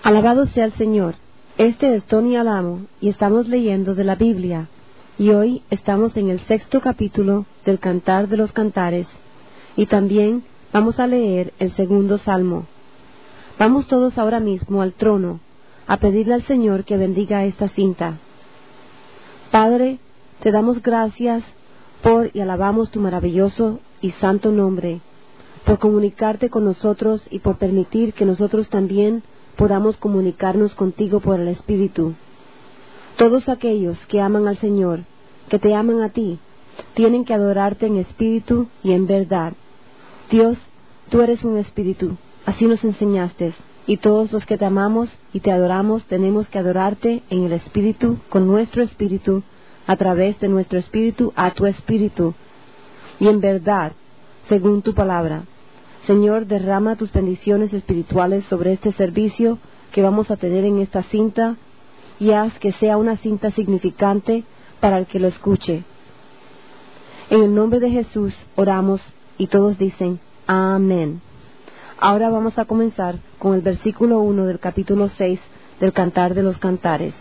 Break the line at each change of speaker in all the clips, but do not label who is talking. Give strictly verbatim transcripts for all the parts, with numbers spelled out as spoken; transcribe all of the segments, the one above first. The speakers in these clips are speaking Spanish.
Alabado sea el Señor. Este es Tony Alamo y estamos leyendo de la Biblia. Y hoy estamos en el sexto capítulo del Cantar de los Cantares. Y también vamos a leer el segundo salmo. Vamos todos ahora mismo al trono a pedirle al Señor que bendiga esta cinta. Padre, te damos gracias por y alabamos tu maravilloso y santo nombre, por comunicarte con nosotros y por permitir que nosotros también podamos comunicarnos contigo por el Espíritu. Todos aquellos que aman al Señor, que te aman a ti, tienen que adorarte en espíritu y en verdad. Dios, tú eres un espíritu, así nos enseñaste, y todos los que te amamos y te adoramos tenemos que adorarte en el espíritu, con nuestro espíritu, a través de nuestro espíritu a tu espíritu, y en verdad, según tu palabra. Señor, derrama tus bendiciones espirituales sobre este servicio que vamos a tener en esta cinta y haz que sea una cinta significante para el que lo escuche. En el nombre de Jesús oramos y todos dicen amén. Ahora vamos a comenzar con el versículo uno del capítulo seis del Cantar de los Cantares.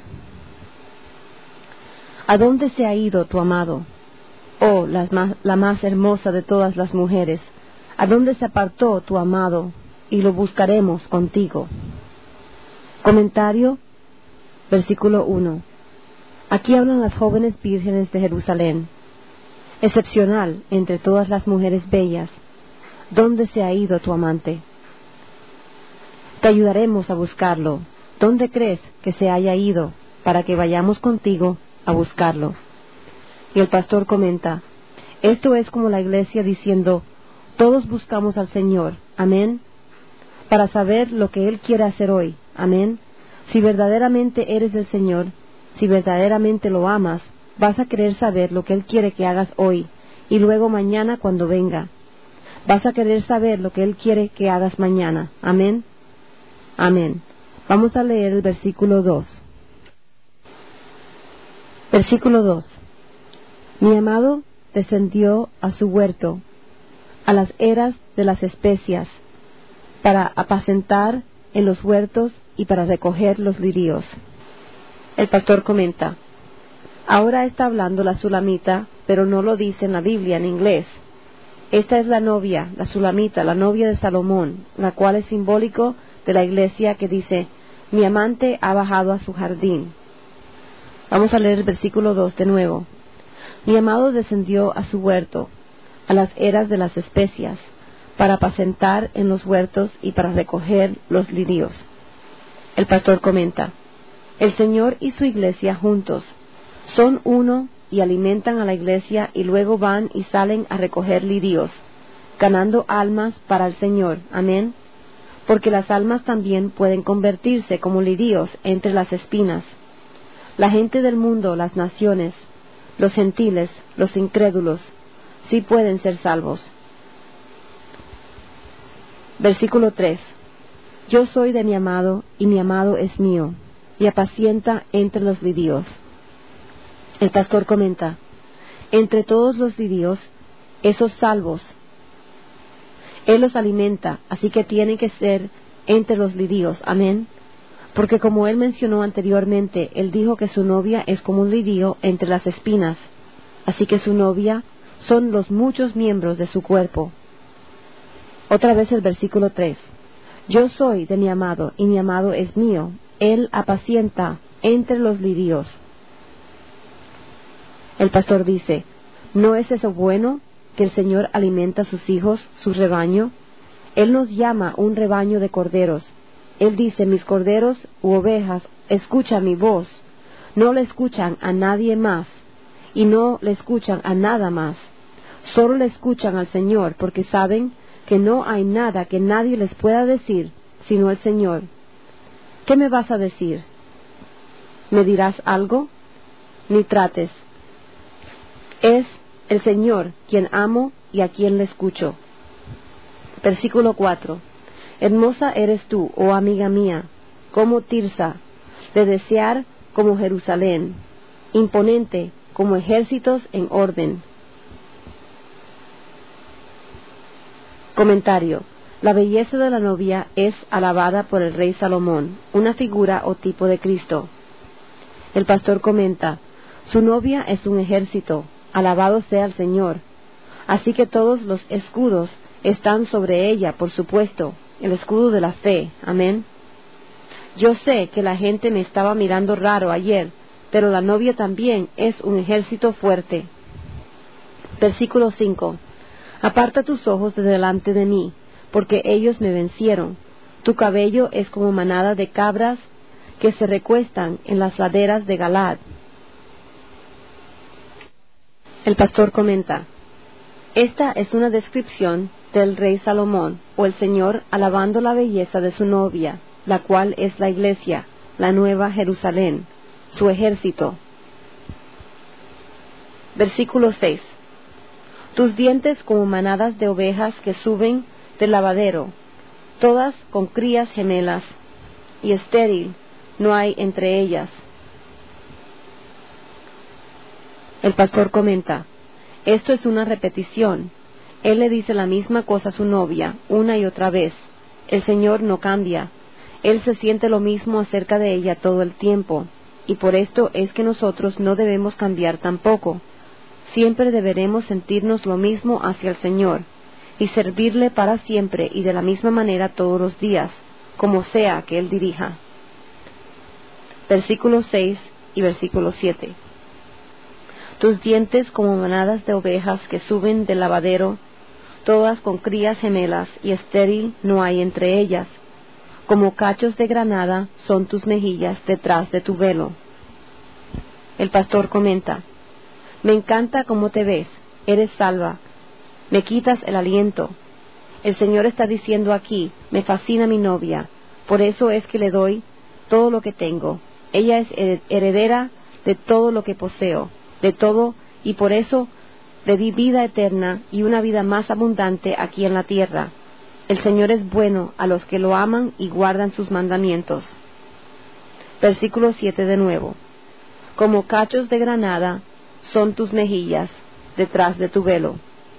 ¿A dónde se ha ido tu amado? Oh, la más, la más hermosa de todas las mujeres. ¿A dónde se apartó tu amado? Y lo buscaremos contigo. Comentario, versículo uno. Aquí hablan las jóvenes vírgenes de Jerusalén. Excepcional entre todas las mujeres bellas. ¿Dónde se ha ido tu amante? Te ayudaremos a buscarlo. ¿Dónde crees que se haya ido para que vayamos contigo a buscarlo? Y el pastor comenta, esto es como la iglesia diciendo, todos buscamos al Señor, amén, para saber lo que Él quiere hacer hoy, amén. Si verdaderamente eres del Señor, si verdaderamente lo amas, vas a querer saber lo que Él quiere que hagas hoy, y luego mañana cuando venga. Vas a querer saber lo que Él quiere que hagas mañana, amén, amén. Vamos a leer el versículo dos. Versículo dos. Mi amado descendió a su huerto, a las eras de las especias, para apacentar en los huertos y para recoger los lirios. El pastor comenta, ahora está hablando la Sulamita, pero no lo dice en la Biblia en inglés. Esta es la novia, la Sulamita, la novia de Salomón, la cual es simbólico de la iglesia que dice, mi amante ha bajado a su jardín. Vamos a leer el versículo dos de nuevo. Mi amado descendió a su huerto, a las eras de las especias, para apacentar en los huertos y para recoger los lirios. El pastor comenta, el Señor y su iglesia juntos son uno y alimentan a la iglesia y luego van y salen a recoger lirios, ganando almas para el Señor, amén, porque las almas también pueden convertirse como lirios entre las espinas. La gente del mundo, las naciones, los gentiles, los incrédulos, sí pueden ser salvos. Versículo tres. Yo soy de mi amado, y mi amado es mío, y apacienta entre los lirios. El pastor comenta, entre todos los lirios, esos salvos, Él los alimenta, así que tienen que ser entre los lirios, amén. Porque como Él mencionó anteriormente, Él dijo que su novia es como un lirio entre las espinas, así que su novia son los muchos miembros de su cuerpo. Otra vez el versículo tres. Yo soy de mi amado, y mi amado es mío. Él apacienta entre los lirios. El pastor dice, ¿no es eso bueno que el Señor alimenta a sus hijos, su rebaño? Él nos llama un rebaño de corderos. Él dice, mis corderos u ovejas escuchan mi voz. No le escuchan a nadie más, y no le escuchan a nada más. Solo le escuchan al Señor, porque saben que no hay nada que nadie les pueda decir, sino el Señor. ¿Qué me vas a decir? ¿Me dirás algo? Ni trates. Es el Señor quien amo y a quien le escucho. Versículo cuatro. Hermosa eres tú, oh amiga mía, como Tirsa, de desear como Jerusalén, imponente como ejércitos en orden. Comentario. La belleza de la novia es alabada por el rey Salomón, una figura o tipo de Cristo. El pastor comenta, su novia es un ejército, alabado sea el Señor. Así que todos los escudos están sobre ella, por supuesto, el escudo de la fe, amén. Yo sé que la gente me estaba mirando raro ayer, pero la novia también es un ejército fuerte. Versículo cinco. Aparta tus ojos de delante de mí, porque ellos me vencieron. Tu cabello es como manada de cabras que se recuestan en las laderas de Galaad. El pastor comenta, esta es una descripción del rey Salomón, o el Señor alabando la belleza de su novia, la cual es la iglesia, la nueva Jerusalén, su ejército. Versículo seis. Tus dientes como manadas de ovejas que suben del lavadero, todas con crías gemelas, y estéril no hay entre ellas. El pastor comenta, esto es una repetición. Él le dice la misma cosa a su novia, una y otra vez. El Señor no cambia. Él se siente lo mismo acerca de ella todo el tiempo, y por esto es que nosotros no debemos cambiar tampoco. Siempre deberemos sentirnos lo mismo hacia el Señor, y servirle para siempre y de la misma manera todos los días, como sea que Él dirija. Versículo seis y versículo siete. Tus dientes como manadas de ovejas que suben del lavadero, todas con crías gemelas, y estéril no hay entre ellas. Como cachos de granada son tus mejillas detrás de tu velo. El pastor comenta, me encanta cómo te ves, eres salva, me quitas el aliento. El Señor está diciendo aquí, me fascina mi novia, por eso es que le doy todo lo que tengo. Ella es heredera de todo lo que poseo, de todo, y por eso le di vida eterna y una vida más abundante aquí en la tierra. El Señor es bueno a los que lo aman y guardan sus mandamientos. Versículo siete de nuevo. Como cachos de granada son tus mejillas detrás de tu velo.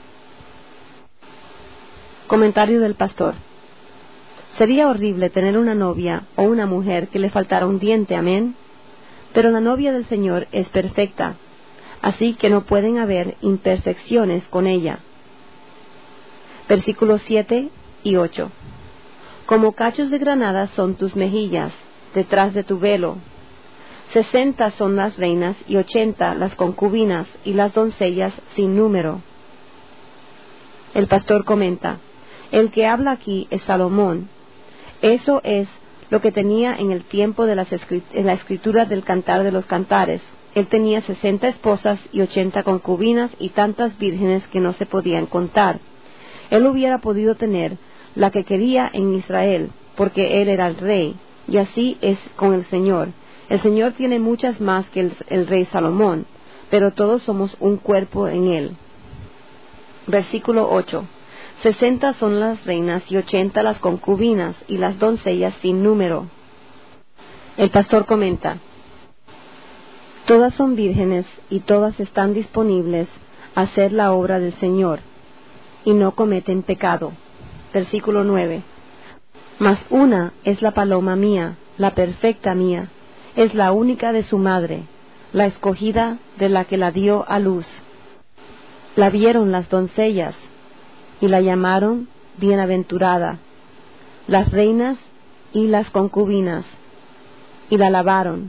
Comentario del pastor. Sería horrible tener una novia o una mujer que le faltara un diente, amén. Pero la novia del Señor es perfecta, así que no pueden haber imperfecciones con ella. Versículos siete y ocho. Como cachos de granada son tus mejillas detrás de tu velo. Sesenta son las reinas y ochenta las concubinas y las doncellas sin número. El pastor comenta, el que habla aquí es Salomón. Eso es lo que tenía en el tiempo de las escrit- en la escritura del Cantar de los Cantares. Él tenía sesenta esposas y ochenta concubinas y tantas vírgenes que no se podían contar. Él hubiera podido tener la que quería en Israel, porque él era el rey, y así es con el Señor. El Señor tiene muchas más que el, el rey Salomón, pero todos somos un cuerpo en él. Versículo ocho. Sesenta son las reinas y ochenta las concubinas y las doncellas sin número. El pastor comenta, todas son vírgenes y todas están disponibles a hacer la obra del Señor, y no cometen pecado. Versículo nueve. Mas una es la paloma mía, la perfecta mía, es la única de su madre, la escogida de la que la dio a luz. La vieron las doncellas, y la llamaron bienaventurada, las reinas y las concubinas, y la alabaron.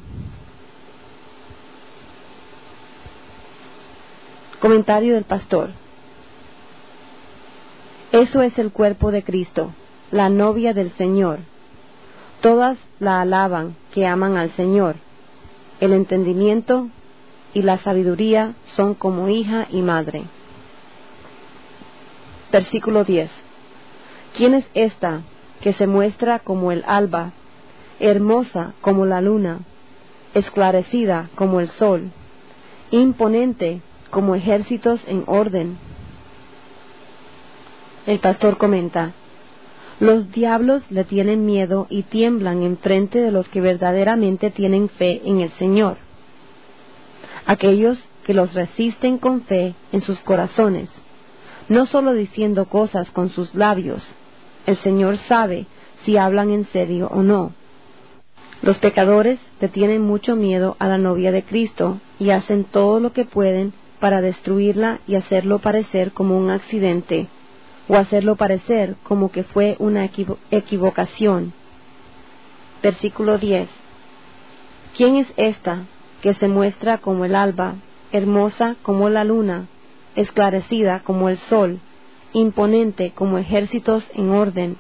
Comentario del pastor. Eso es el cuerpo de Cristo, la novia del Señor. Todas la alaban que aman al Señor. El entendimiento y la sabiduría son como hija y madre. Versículo diez. ¿Quién es esta que se muestra como el alba, hermosa como la luna, esclarecida como el sol, imponente como ejércitos en orden? El pastor comenta, los diablos le tienen miedo y tiemblan en frente de los que verdaderamente tienen fe en el Señor, aquellos que los resisten con fe en sus corazones, no solo diciendo cosas con sus labios, El Señor sabe si hablan en serio o no. Los pecadores le tienen mucho miedo a la novia de Cristo y hacen todo lo que pueden para destruirla y hacerlo parecer como un accidente, o hacerlo parecer como que fue una equivo- equivocación. Versículo diez. ¿Quién es esta que se muestra como el alba, hermosa como la luna, esclarecida como el sol, imponente como ejércitos en orden?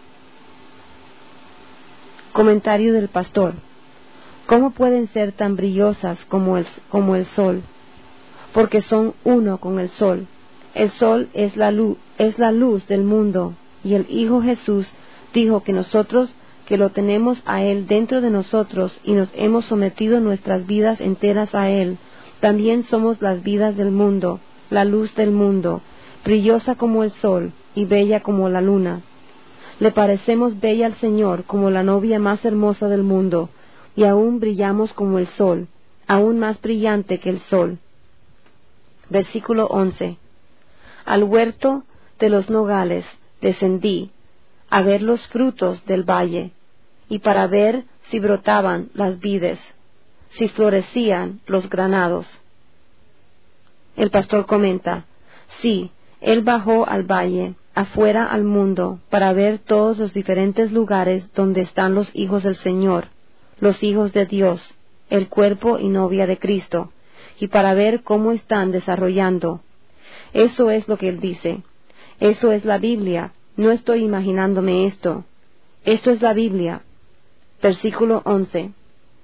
Comentario del pastor. ¿Cómo pueden ser tan brillosas como el, como el sol? Porque son uno con el sol. El sol es la luz, es la luz del mundo, y el Hijo Jesús dijo que nosotros, que lo tenemos a Él dentro de nosotros y nos hemos sometido nuestras vidas enteras a Él, también somos las vidas del mundo, la luz del mundo, brillosa como el sol y bella como la luna. Le parecemos bella al Señor como la novia más hermosa del mundo, y aún brillamos como el sol, aún más brillante que el sol. Versículo once. Al huerto de los nogales descendí, a ver los frutos del valle, y para ver si brotaban las vides, si florecían los granados. El pastor comenta, sí, él bajó al valle, afuera al mundo, para ver todos los diferentes lugares donde están los hijos del Señor, los hijos de Dios, el cuerpo y novia de Cristo, y para ver cómo están desarrollando. Eso es lo que él dice. Eso es la Biblia. No estoy imaginándome esto. Esto es la Biblia. Versículo once.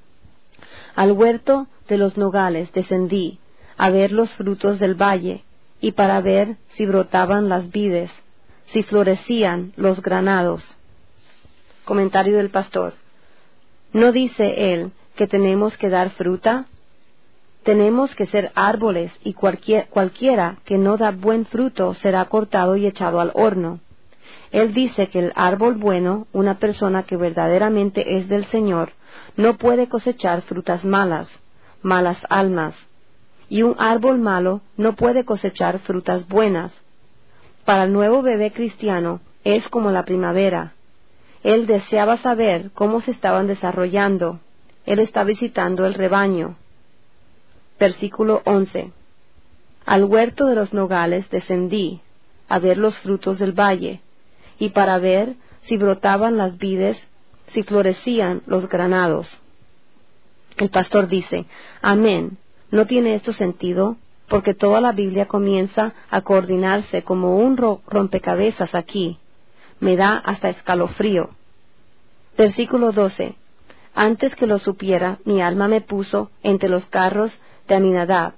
Al huerto de los nogales descendí, a ver los frutos del valle, y para ver si brotaban las vides, si florecían los granados. Comentario del pastor. ¿No dice él que tenemos que dar fruta? Tenemos que ser árboles, y cualquier, cualquiera que no da buen fruto será cortado y echado al horno. Él dice que el árbol bueno, una persona que verdaderamente es del Señor, no puede cosechar frutas malas, malas almas, y un árbol malo no puede cosechar frutas buenas. Para el nuevo bebé cristiano es como la primavera. Él deseaba saber cómo se estaban desarrollando. Él está visitando el rebaño. Versículo once. Al huerto de los nogales descendí, a ver los frutos del valle, y para ver si brotaban las vides, si florecían los granados. El pastor dice, amén. ¿No tiene esto sentido? Porque toda la Biblia comienza a coordinarse como un rompecabezas aquí. Me da hasta escalofrío. Versículo doce. Antes que lo supiera, mi alma me puso entre los carros de Aminadab.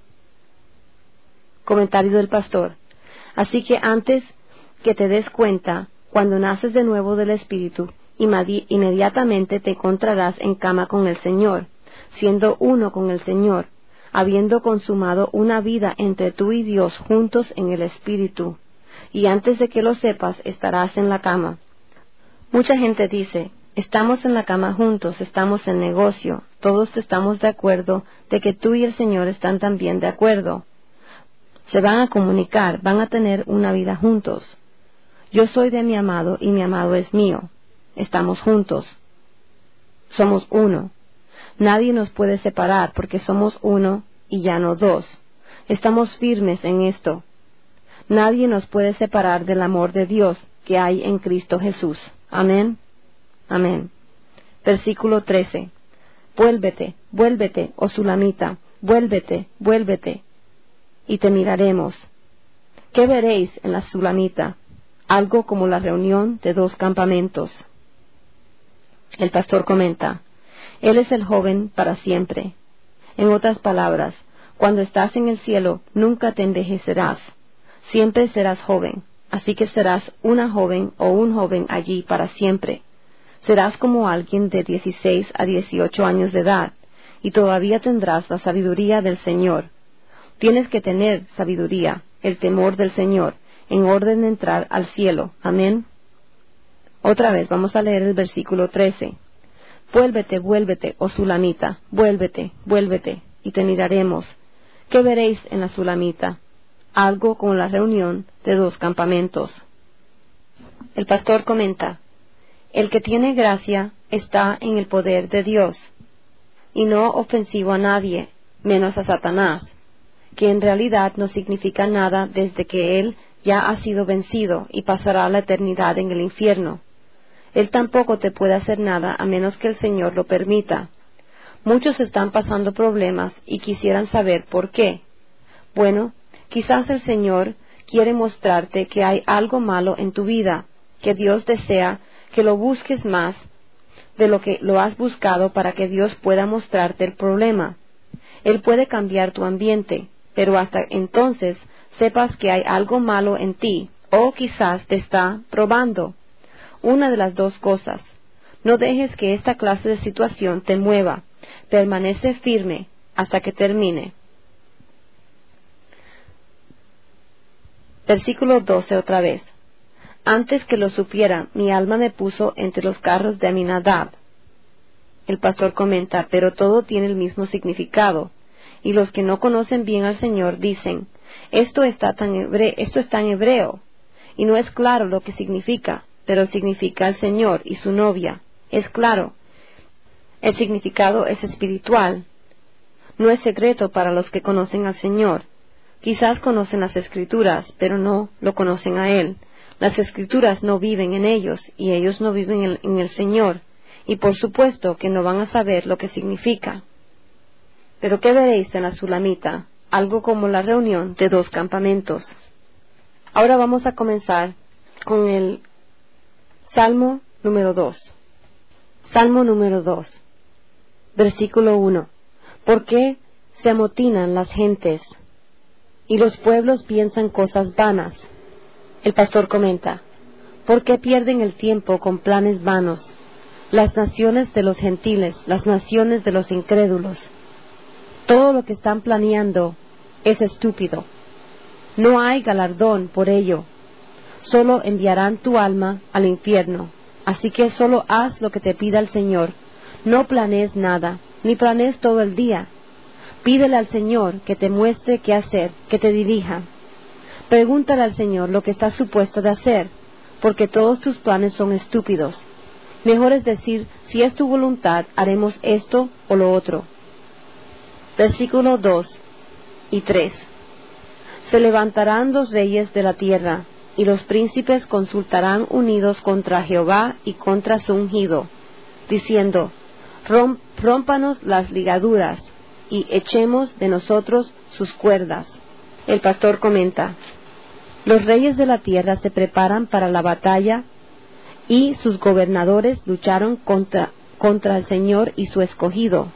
Comentario del pastor. Así que antes que te des cuenta, cuando naces de nuevo del Espíritu, inmediatamente te encontrarás en cama con el Señor, siendo uno con el Señor, habiendo consumado una vida entre tú y Dios juntos en el Espíritu, y antes de que lo sepas estarás en la cama. Mucha gente dice, estamos en la cama juntos, estamos en negocio, todos estamos de acuerdo de que tú y el Señor están también de acuerdo. Se van a comunicar, van a tener una vida juntos. Yo soy de mi amado y mi amado es mío. Estamos juntos. Somos uno. Nadie nos puede separar porque somos uno y ya no dos. Estamos firmes en esto. Nadie nos puede separar del amor de Dios que hay en Cristo Jesús. Amén. Amén. Versículo trece. Vuélvete, vuélvete, oh Sulamita, vuélvete, vuélvete, y te miraremos. ¿Qué veréis en la Sulamita? Algo como la reunión de dos campamentos. El pastor comenta, Él es el joven para siempre. En otras palabras, cuando estás en el cielo, nunca te envejecerás. Siempre serás joven, así que serás una joven o un joven allí para siempre. Serás como alguien de dieciséis a dieciocho años de edad, y todavía tendrás la sabiduría del Señor. Tienes que tener sabiduría, el temor del Señor, en orden de entrar al cielo. Amén. Otra vez vamos a leer el versículo trece. Vuélvete, vuélvete, oh Sulamita, vuélvete, vuélvete, y te miraremos. ¿Qué veréis en la Sulamita? Algo como la reunión de dos campamentos. El pastor comenta: el que tiene gracia está en el poder de Dios, y no ofensivo a nadie, menos a Satanás, que en realidad no significa nada desde que él ya ha sido vencido y pasará la eternidad en el infierno. Él tampoco te puede hacer nada a menos que el Señor lo permita. Muchos están pasando problemas y quisieran saber por qué. Bueno, quizás el Señor quiere mostrarte que hay algo malo en tu vida, que Dios desea que lo busques más de lo que lo has buscado para que Dios pueda mostrarte el problema. Él puede cambiar tu ambiente, pero hasta entonces sepas que hay algo malo en ti, o quizás te está probando. Una de las dos cosas. No dejes que esta clase de situación te mueva. Permanece firme hasta que termine. Versículo doce otra vez. Antes que lo supiera, mi alma me puso entre los carros de Aminadab. El pastor comenta, pero todo tiene el mismo significado. Y los que no conocen bien al Señor dicen, esto está, tan hebre esto está en hebreo, y no es claro lo que significa, pero significa el Señor y su novia. Es claro. El significado es espiritual. No es secreto para los que conocen al Señor. Quizás conocen las Escrituras, pero no lo conocen a Él. Las Escrituras no viven en ellos, y ellos no viven en, en el Señor, y por supuesto que no van a saber lo que significa. Pero ¿qué veréis en la Sulamita? Algo como la reunión de dos campamentos. Ahora vamos a comenzar con el Salmo número dos. Salmo número dos. Versículo uno. ¿Por qué se amotinan las gentes y los pueblos piensan cosas vanas? El pastor comenta: ¿por qué pierden el tiempo con planes vanos? Las naciones de los gentiles, las naciones de los incrédulos. Todo lo que están planeando es estúpido. No hay galardón por ello. Solo enviarán tu alma al infierno. Así que solo haz lo que te pida el Señor. No planees nada, ni planees todo el día. Pídele al Señor que te muestre qué hacer, que te dirija. Pregúntale al Señor lo que estás supuesto de hacer, porque todos tus planes son estúpidos. Mejor es decir, si es tu voluntad, haremos esto o lo otro. Versículos dos y tres. Se levantarán los reyes de la tierra, y los príncipes consultarán unidos contra Jehová y contra su ungido, diciendo: Romp, rómpanos las ligaduras, y echemos de nosotros sus cuerdas. El pastor comenta: los reyes de la tierra se preparan para la batalla, y sus gobernadores lucharon contra, contra el Señor y su escogido.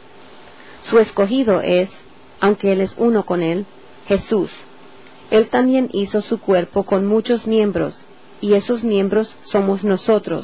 Su escogido es, aunque Él es uno con Él, Jesús. Él también hizo su cuerpo con muchos miembros, y esos miembros somos nosotros.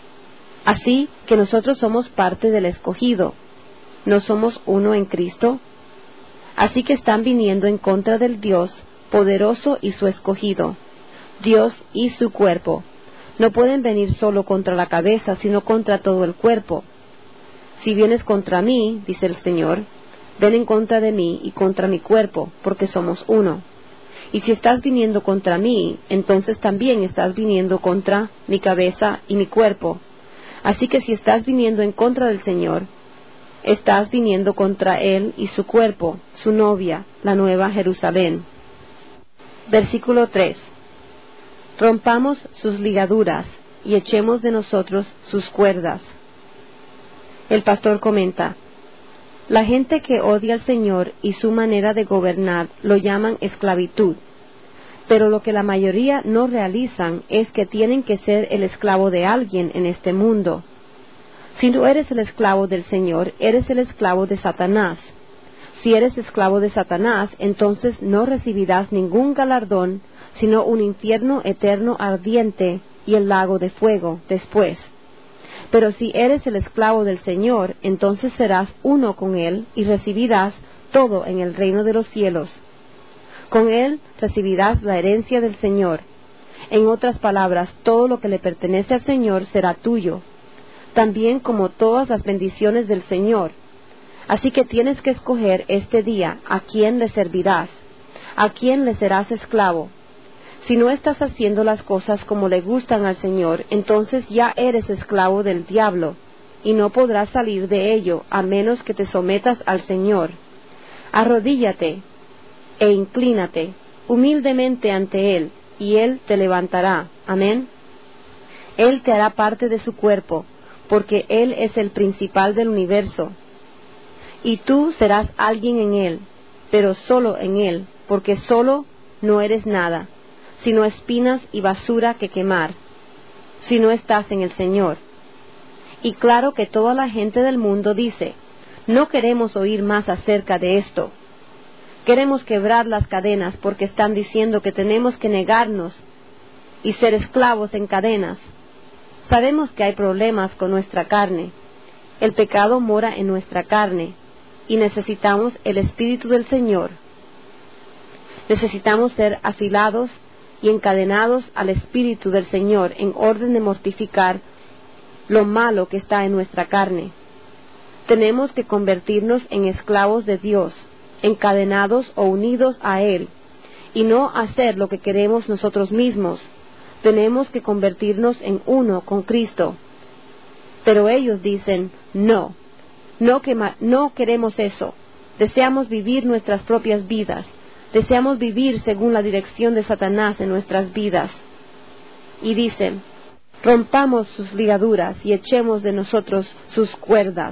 Así que nosotros somos parte del escogido. ¿No somos uno en Cristo? Así que están viniendo en contra del Dios poderoso y su escogido, Dios y su cuerpo. No pueden venir solo contra la cabeza, sino contra todo el cuerpo. Si vienes contra mí, dice el Señor, ven en contra de mí y contra mi cuerpo, porque somos uno. Y si estás viniendo contra mí, entonces también estás viniendo contra mi cabeza y mi cuerpo. Así que si estás viniendo en contra del Señor, estás viniendo contra Él y su cuerpo, su novia, la nueva Jerusalén. Versículo tres. Rompamos sus ligaduras y echemos de nosotros sus cuerdas. El pastor comenta: la gente que odia al Señor y su manera de gobernar lo llaman esclavitud, pero lo que la mayoría no realizan es que tienen que ser el esclavo de alguien en este mundo. Si no eres el esclavo del Señor, eres el esclavo de Satanás. Si eres esclavo de Satanás, entonces no recibirás ningún galardón, sino un infierno eterno ardiente y el lago de fuego después. Pero si eres el esclavo del Señor, entonces serás uno con Él y recibirás todo en el reino de los cielos. Con Él recibirás la herencia del Señor. En otras palabras, todo lo que le pertenece al Señor será tuyo, también como todas las bendiciones del Señor. Así que tienes que escoger este día a quién le servirás, a quién le serás esclavo. Si no estás haciendo las cosas como le gustan al Señor, entonces ya eres esclavo del diablo, y no podrás salir de ello a menos que te sometas al Señor. Arrodíllate e inclínate humildemente ante Él, y Él te levantará. Amén. Él te hará parte de su cuerpo, porque Él es el principal del universo. Y tú serás alguien en Él, pero solo en Él, porque solo no eres nada, sino espinas y basura que quemar, si no estás en el Señor. Y claro que toda la gente del mundo dice, no queremos oír más acerca de esto. Queremos quebrar las cadenas porque están diciendo que tenemos que negarnos y ser esclavos en cadenas. Sabemos que hay problemas con nuestra carne. El pecado mora en nuestra carne y necesitamos el Espíritu del Señor. Necesitamos ser afilados y encadenados al Espíritu del Señor en orden de mortificar lo malo que está en nuestra carne. Tenemos que convertirnos en esclavos de Dios, encadenados o unidos a Él, y no hacer lo que queremos nosotros mismos. Tenemos que convertirnos en uno con Cristo. Pero ellos dicen, no, no, que no queremos eso. Deseamos vivir nuestras propias vidas. Deseamos vivir según la dirección de Satanás en nuestras vidas. Y dicen, rompamos sus ligaduras y echemos de nosotros sus cuerdas.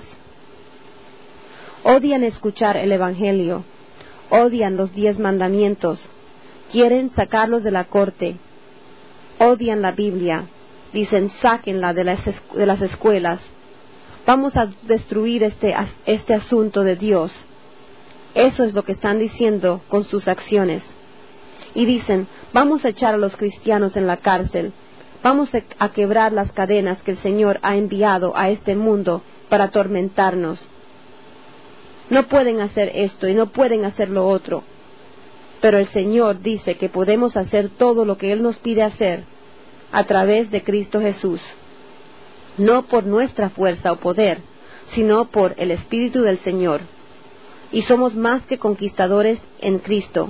Odian escuchar el Evangelio, odian los diez mandamientos, quieren sacarlos de la corte, odian la Biblia, dicen sáquenla de las, de las escuelas, vamos a destruir este, este asunto de Dios. Eso es lo que están diciendo con sus acciones. Y dicen, vamos a echar a los cristianos en la cárcel, vamos a quebrar las cadenas que el Señor ha enviado a este mundo para atormentarnos. No pueden hacer esto y no pueden hacer lo otro. Pero el Señor dice que podemos hacer todo lo que Él nos pide hacer a través de Cristo Jesús. No por nuestra fuerza o poder, sino por el Espíritu del Señor. Y somos más que conquistadores en Cristo.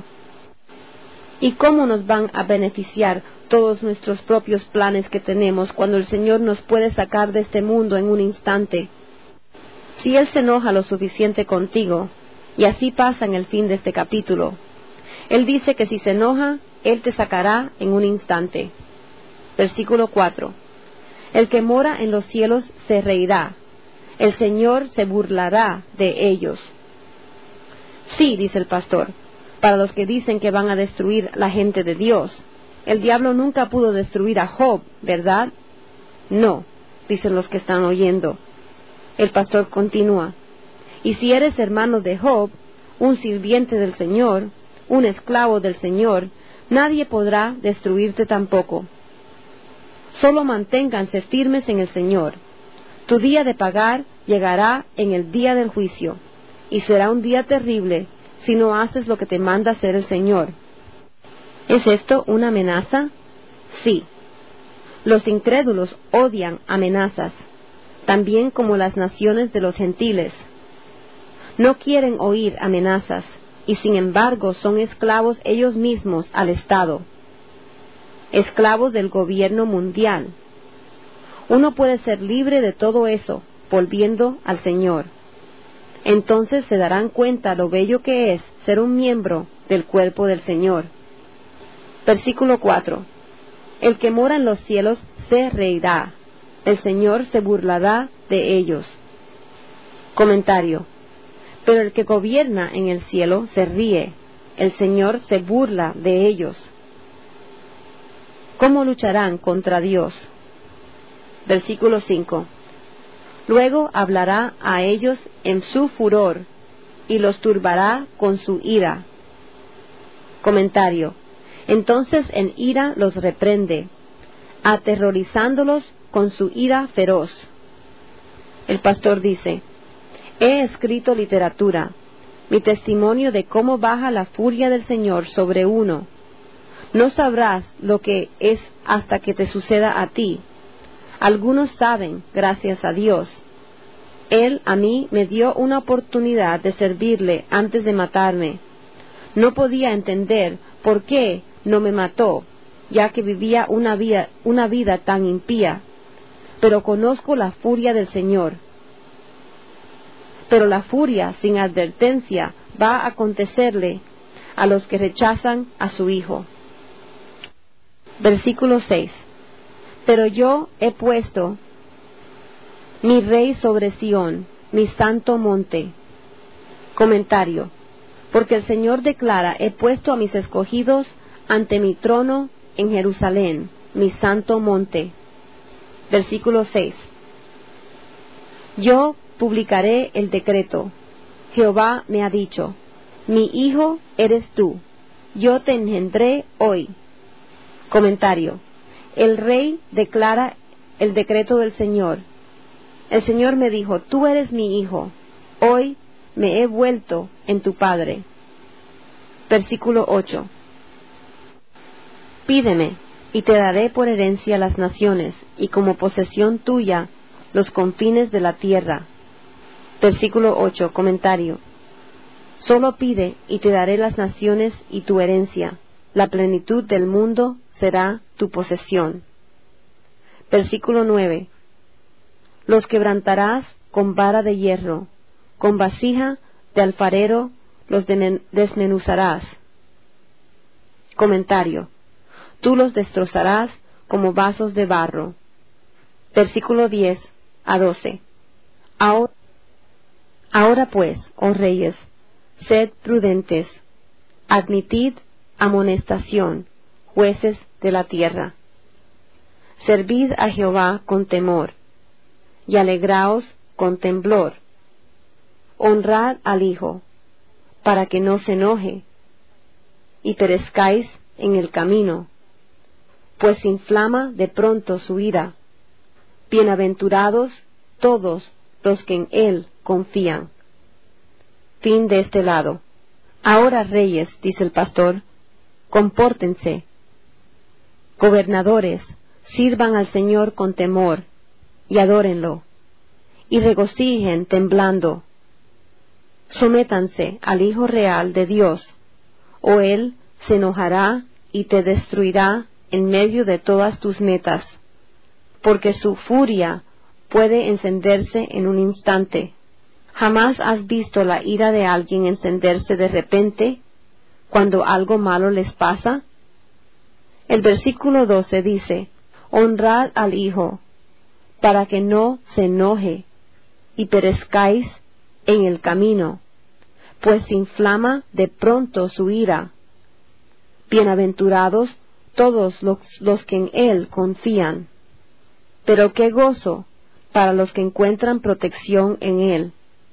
¿Y cómo nos van a beneficiar todos nuestros propios planes que tenemos cuando el Señor nos puede sacar de este mundo en un instante? Si Él se enoja lo suficiente contigo, y así pasa en el fin de este capítulo, Él dice que si se enoja, Él te sacará en un instante. Versículo cuatro. El que mora en los cielos se reirá, el Señor se burlará de ellos. Sí, dice el pastor, para los que dicen que van a destruir la gente de Dios. El diablo nunca pudo destruir a Job, ¿verdad? No, dicen los que están oyendo. El pastor continúa, y si eres hermano de Job, un sirviente del Señor, un esclavo del Señor, nadie podrá destruirte tampoco. Solo manténganse firmes en el Señor. Tu día de pagar llegará en el día del juicio, y será un día terrible si no haces lo que te manda hacer el Señor. ¿Es esto una amenaza? Sí. Los incrédulos odian amenazas, también como las naciones de los gentiles. No quieren oír amenazas, y sin embargo son esclavos ellos mismos al Estado, esclavos del gobierno mundial. Uno puede ser libre de todo eso, volviendo al Señor. Entonces se darán cuenta lo bello que es ser un miembro del cuerpo del Señor. Versículo cuatro. El que mora en los cielos se reirá, el Señor se burlará de ellos. Comentario. Pero el que gobierna en el cielo se ríe, el Señor se burla de ellos. ¿Cómo lucharán contra Dios? Versículo cinco. Luego hablará a ellos en su furor, y los turbará con su ira. Comentario. Entonces en ira los reprende, aterrorizándolos con su ira feroz. El pastor dice, he escrito literatura, mi testimonio de cómo baja la furia del Señor sobre uno. No sabrás lo que es hasta que te suceda a ti. Algunos saben, gracias a Dios. Él a mí me dio una oportunidad de servirle antes de matarme. No podía entender por qué no me mató, ya que vivía una vida, una vida tan impía, pero conozco la furia del Señor. Pero la furia sin advertencia va a acontecerle a los que rechazan a su Hijo. Versículo seis. Pero yo he puesto mi rey sobre Sión, mi santo monte. Comentario. Porque el Señor declara, he puesto a mis escogidos ante mi trono en Jerusalén, mi santo monte. Versículo seis. Yo publicaré el decreto. Jehová me ha dicho, mi hijo eres tú, yo te engendré hoy. Comentario. El rey declara el decreto del Señor. El Señor me dijo, tú eres mi hijo, hoy me he vuelto en tu padre. Versículo ocho. Pídeme, y te daré por herencia las naciones, y como posesión tuya los confines de la tierra. Versículo ocho. Comentario. Solo pide, y te daré las naciones y tu herencia. La plenitud del mundo será tu posesión. Versículo nueve. Los quebrantarás con vara de hierro, con vasija de alfarero los desmenuzarás. Comentario. Tú los destrozarás como vasos de barro. Versículo diez a doce. Ahora, ahora pues, oh reyes, sed prudentes, admitid amonestación, jueces de la tierra. Servid a Jehová con temor, y alegraos con temblor. Honrad al Hijo, para que no se enoje, y perezcáis en el camino, pues inflama de pronto su ira. Bienaventurados todos los que en Él confían. Fin de este lado. Ahora, reyes, dice el pastor, compórtense. Gobernadores, sirvan al Señor con temor, y adórenlo, y regocijen temblando. Sométanse al Hijo real de Dios, o Él se enojará y te destruirá en medio de todas tus metas, porque su furia puede encenderse en un instante. ¿Jamás has visto la ira de alguien encenderse de repente cuando algo malo les pasa? El versículo doce dice, honrad al Hijo, para que no se enoje y perezcáis en el camino, pues inflama de pronto su ira. Bienaventurados todos los, los que en Él confían. Pero qué gozo para los que encuentran protección en Él.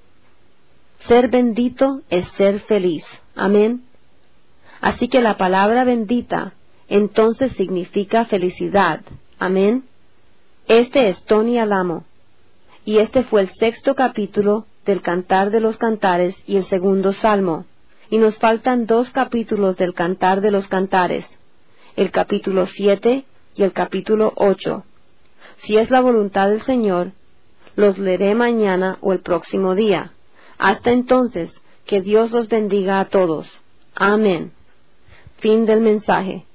Ser bendito es ser feliz. Amén. Así que la palabra bendita entonces significa felicidad. Amén. Este es Tony Alamo, y este fue el sexto capítulo del Cantar de los Cantares y el segundo Salmo, y nos faltan dos capítulos del Cantar de los Cantares, el capítulo siete y el capítulo ocho. Si es la voluntad del Señor, los leeré mañana o el próximo día. Hasta entonces, que Dios los bendiga a todos. Amén. Fin del mensaje.